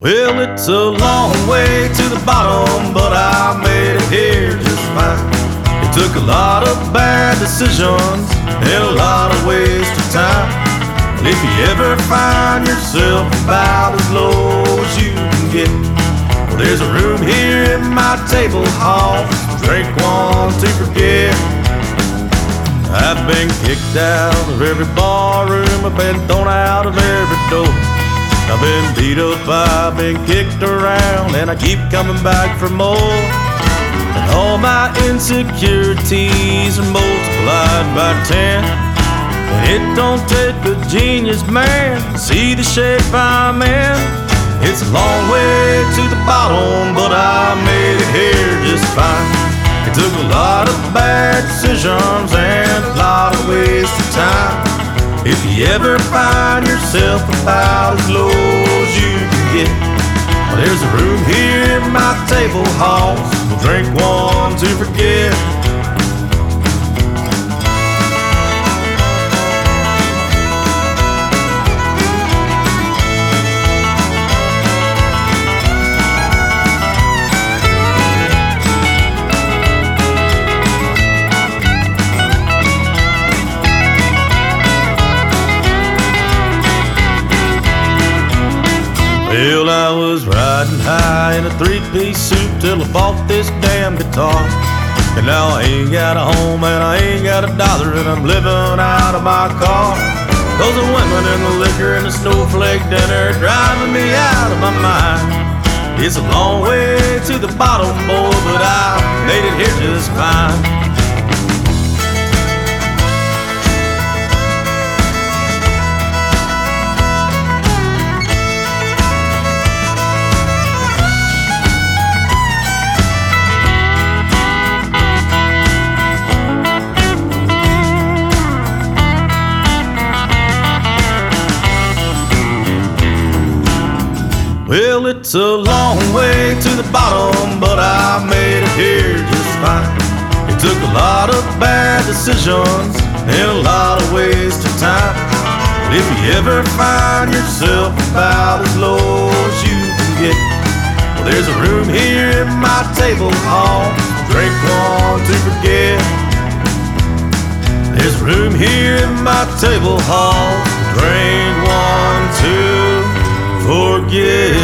Well, it's a long way to the bottom, but I made it here just fine. It took a lot of bad decisions and a lot of wasted time. And if you ever find yourself about as low as you can get, well, there's a room here in my table hall. Drink one to forget. I've been kicked out of every bar room, I've been thrown out of every door. I've been beat up, I've been kicked around, and I keep coming back for more. And all my insecurities are multiplied by 10. And it don't take a genius man to see the shape I'm in. It's a long way to the bottom, but I made it here just fine. It took a lot of bad decisions and a lot of wasted time. If you ever find yourself about as low as you can get, well, there's a room here in my table halls. We'll drink one to forget. Well, I was riding high in a three-piece suit till I bought this damn guitar. And now I ain't got a home and I ain't got a dollar, and I'm living out of my car. Cause the women and the liquor and the snowflake dinner driving me out of my mind. It's a long way to the bottom, boy, but I made it here just fine. Well, it's a long way to the bottom, but I made it here just fine. It took a lot of bad decisions and a lot of wasted time. But if you ever find yourself about as low as you can get, well, there's a room here in my table hall. Drink one to forget. There's room here in my table hall. Drink one to forget.